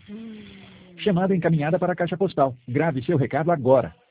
Chamada encaminhada para a caixa postal. Grave seu recado agora.